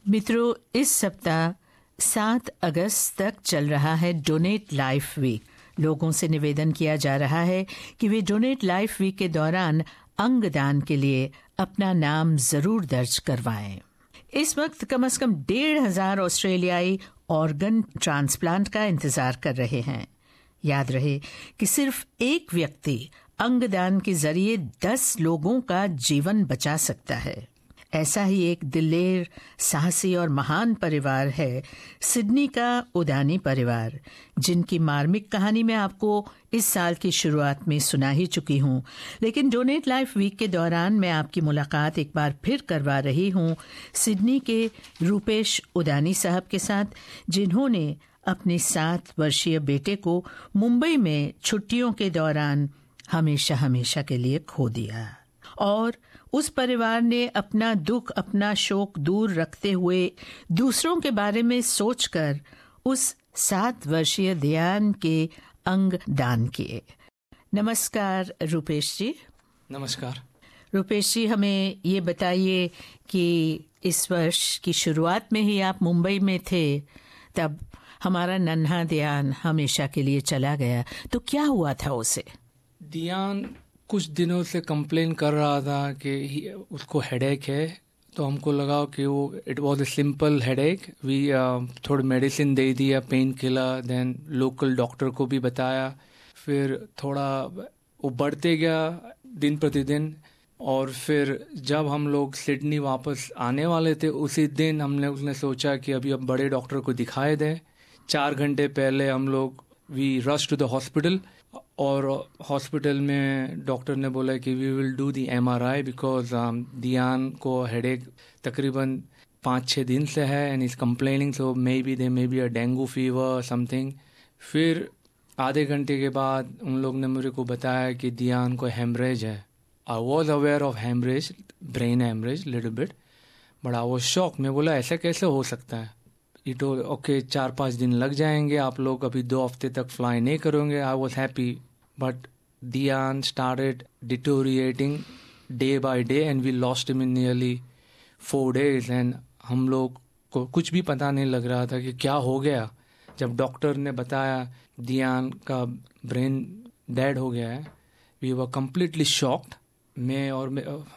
मित्रों, इस सप्ताह 7 अगस्त तक चल रहा है डोनेट लाइफ वीक। लोगों से निवेदन किया जा रहा है कि वे डोनेट लाइफ वीक के दौरान अंगदान के लिए अपना नाम जरूर दर्ज करवाएं। इस वक्त कम से कम 1,500 ऑस्ट्रेलियाई ऑर्गन ट्रांसप्लांट का इंतजार कर रहे हैं। याद रहे कि सिर्फ एक व्यक्ति अंगदान के जरिए 10 लोगों का जीवन बचा सकता है। ऐसा ही एक दिलेर, साहसी और महान परिवार है सिडनी का उदानी परिवार, जिनकी मार्मिक कहानी मैं आपको इस साल की शुरुआत में सुना ही चुकी हूँ। लेकिन डोनेट लाइफ वीक के दौरान मैं आपकी मुलाकात एक बार फिर करवा रही हूँ सिडनी के रूपेश उदानी साहब के साथ, जिन्होंने अपने 7 वर्षीय बेटे को मुंबई में छुट्टियों के दौरान हमेशा के लिए खो दिया। और उस परिवार ने अपना दुख, अपना शोक दूर रखते हुए दूसरों के बारे में सोचकर उस 7 वर्षीय दियान के अंग दान किए। नमस्कार रूपेश जी। नमस्कार रूपेश जी, हमें ये बताइए कि इस वर्ष की शुरुआत में ही आप मुंबई में थे, तब हमारा नन्हा दियान हमेशा के लिए चला गया, तो क्या हुआ था उसे? दियान कुछ दिनों से कंप्लेन कर रहा था कि उसको हेडेक है, तो हमको लगा कि वो it was a simple headache. We थोड़ी मेडिसिन दे दिया, pain killer, then local doctor को भी बताया। फिर थोड़ा वो बढ़ते गया दिन प्रतिदिन, और फिर जब हम लोग सिडनी वापस आने वाले थे उसी दिन उसने सोचा कि अभी अब बड़े डॉक्टर को दिखाए दें। 4 घंटे पहले हम लोग we rush to the hospital, और हॉस्पिटल में डॉक्टर ने बोला कि we will do the MRI because Diyan को हेडेक तकरीबन 5-6 दिन से है and is complaining, so may be a dengue fever something. फिर आधे घंटे के बाद उन लोग ने मेरे को बताया कि दियान को हेमरेज है। I was aware of haemorrhage, brain haemorrhage little bit, but I was shock. मैं बोला ऐसा कैसे हो सकता है? इट ओके 4-5 दिन लग जाएंगे, आप लोग अभी 2 हफ्ते तक फ्लाई नहीं करोगे। I was happy, but Diyan started deteriorating day by day and we lost him in nearly 4 days and हम लोग को कुछ भी पता नहीं लग रहा था कि क्या हो गया। जब डॉक्टर ने बताया दियान का ब्रेन डेड हो गया है, वी वर कम्प्लीटली शॉक्ड। मैं और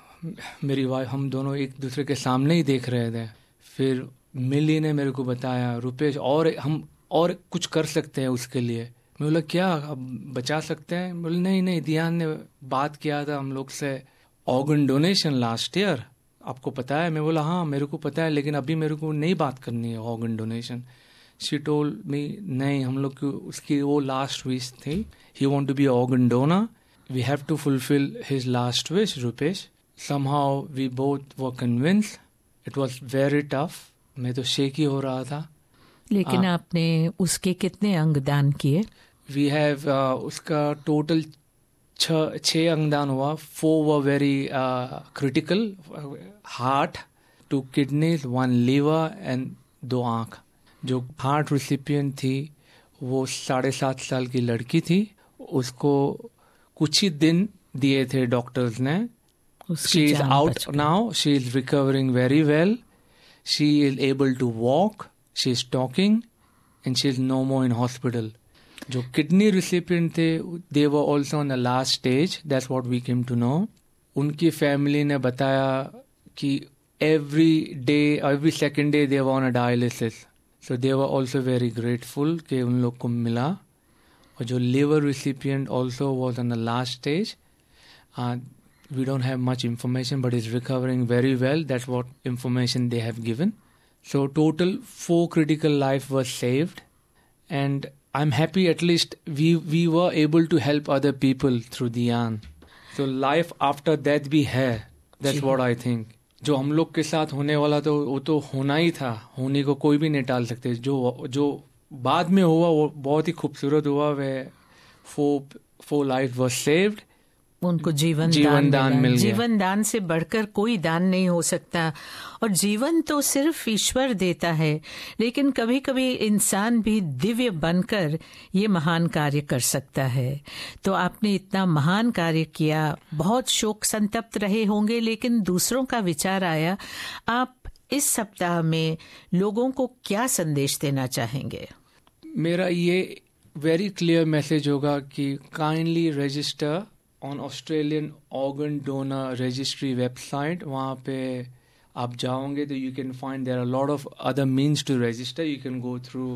मेरी वाइफ, हम दोनों एक दूसरे के सामने ही देख रहे थे। फिर मिली ने मेरे को बताया, रुपेश हम और कुछ कर सकते हैं उसके लिए। मैं बोला क्या, अब बचा सकते हैं? बोले नहीं, दियान ने बात किया था हम लोग से ऑर्गन डोनेशन लास्ट ईयर, आपको पता है? मैं बोला हाँ मेरे को पता है, लेकिन अभी मेरे को नहीं बात करनी है organ donation. She told me नहीं, हम लोग की उसकी वो लास्ट विश थी, he want to be organ donor, we have to fulfil his last wish Rupesh. Somehow we both were convinced. It was very tough, मैं तो शेक ही हो रहा था। लेकिन आपने उसके कितने अंगदान किए? वी हैव उसका टोटल 6 अंगदान हुआ। 4 were very critical, heart, 2 kidneys, 1 liver and 2 आँख। जो हार्ट रिसिपिएंट थी वो 7.5 साल की लड़की थी, उसको कुछ ही दिन दिए थे डॉक्टर्स ने। She is out now, she is recovering very well, she is able to walk, she is talking and she is no more in hospital. जो kidney recipient थे, they were also on the last stage, that's what we came to know. उनकी family ने बताया कि every second day they were on a dialysis, so they were also very grateful कि उन लोग को मिला। और जो liver recipient also was on the last stage, we don't have much information, but is recovering very well. That's what information they have given. So total 4 critical life was saved, and I'm happy at least we were able to help other people through Diyan. So life after death भी है, that's what I think. जो हम लोग के साथ होने वाला तो वो तो होना ही था, होने को कोई भी नहीं टाल सकते। जो बाद में हुआ वो बहुत ही खूबसूरत हुआ। वे 4 life was saved. उनको जीवन दान मिल गया। जीवन दान से बढ़कर कोई दान नहीं हो सकता, और जीवन तो सिर्फ ईश्वर देता है, लेकिन कभी कभी इंसान भी दिव्य बनकर ये महान कार्य कर सकता है। तो आपने इतना महान कार्य किया, बहुत शोक संतप्त रहे होंगे, लेकिन दूसरों का विचार आया, आप इस सप्ताह में लोगों को क्या संदेश देना चाहेंगे? मेरा ये वेरी क्लियर मैसेज होगा कि kindly register on Australian organ donor registry website. वहाँ पे आप जाओगे तो you can find there are lot of other means to register. You can go through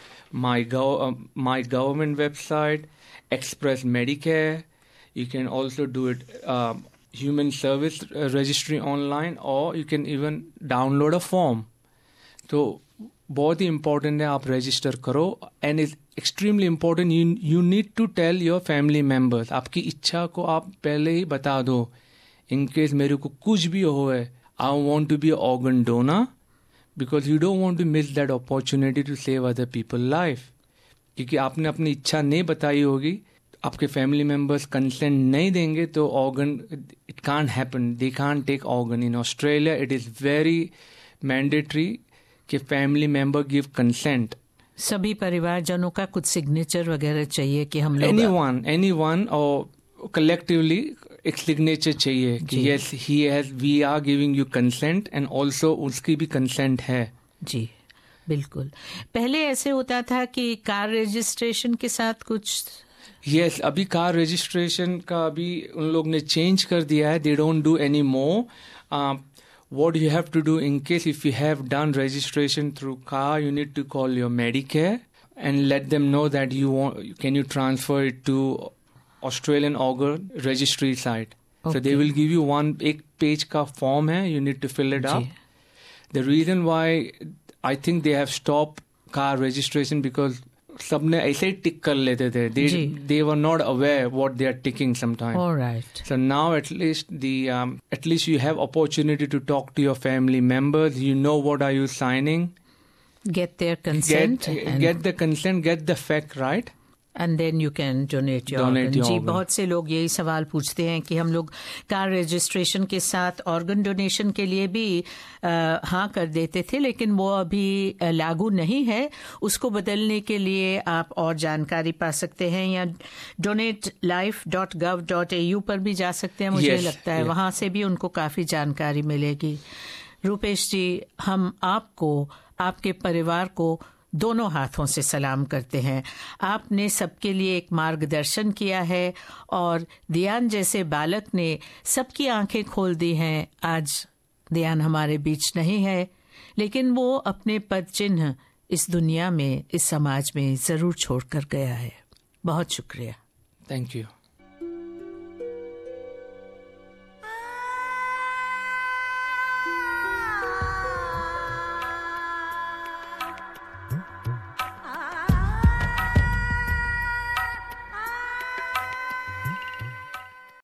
my government website, Express Medicare. You can also do it human service registry online, or you can even download a form. तो बहुत ही important है आप register करो. And is extremely important, you need to tell your family members. आपकी इच्छा को आप पहले ही बता दो. इन केस मेरे को कुछ भी हो है, I want to be organ donor, because you don't want to miss that opportunity to save other people life. क्योंकि आपने अपनी इच्छा नहीं बताई होगी, आपके फैमिली मेंबर्स कंसेंट नहीं देंगे तो organ, it can't happen. They can't take organ. In Australia it is very mandatory कि फैमिली मेंबर गिव कंसेंट. सभी परिवारजनों का कुछ सिग्नेचर वगैरह चाहिए कि हम लोग एनीवन और कलेक्टिवली एक सिग्नेचर चाहिए कि yes he has, we are giving you consent, and also उसकी भी कंसेंट है. जी बिल्कुल. पहले ऐसे होता था कि कार रजिस्ट्रेशन के साथ कुछ यस अभी कार रजिस्ट्रेशन का अभी उन लोग ने चेंज कर दिया है. They don't do any more. What you have to do in case if you have done registration through car, you need to call your Medicare and let them know that can you transfer it to Australian Organ Registry site. Okay. So they will give you एक page का form है, you need to fill it up. The reason why I think they have stopped car registration because सबने ऐसे ही टिक कर लेते थे. They were not aware what they are ticking sometimes. All right. So now at least you have opportunity to talk to your family members. You know what are you signing. Get their consent. Get the consent. Get the fact right. And then you can donate your organ. जी, बहुत से लोग यही सवाल पूछते हैं कि हम लोग कार रजिस्ट्रेशन के साथ ऑर्गन डोनेशन के लिए भी हाँ कर देते थे, लेकिन वो अभी लागू नहीं है. उसको बदलने के लिए आप और जानकारी पा सकते हैं या donatelife.gov.au पर भी जा सकते हैं. मुझे लगता है वहाँ से भी उनको काफ़ी जानकारी मिलेगी. रूपेश जी, हम आपको, आपके परिवार को दोनों हाथों से सलाम करते हैं. आपने सबके लिए एक मार्गदर्शन किया है और दियान जैसे बालक ने सबकी आंखें खोल दी हैं. आज दियान हमारे बीच नहीं है, लेकिन वो अपने पद चिन्ह इस दुनिया में, इस समाज में ज़रूर छोड़कर गया है. बहुत शुक्रिया. Thank you.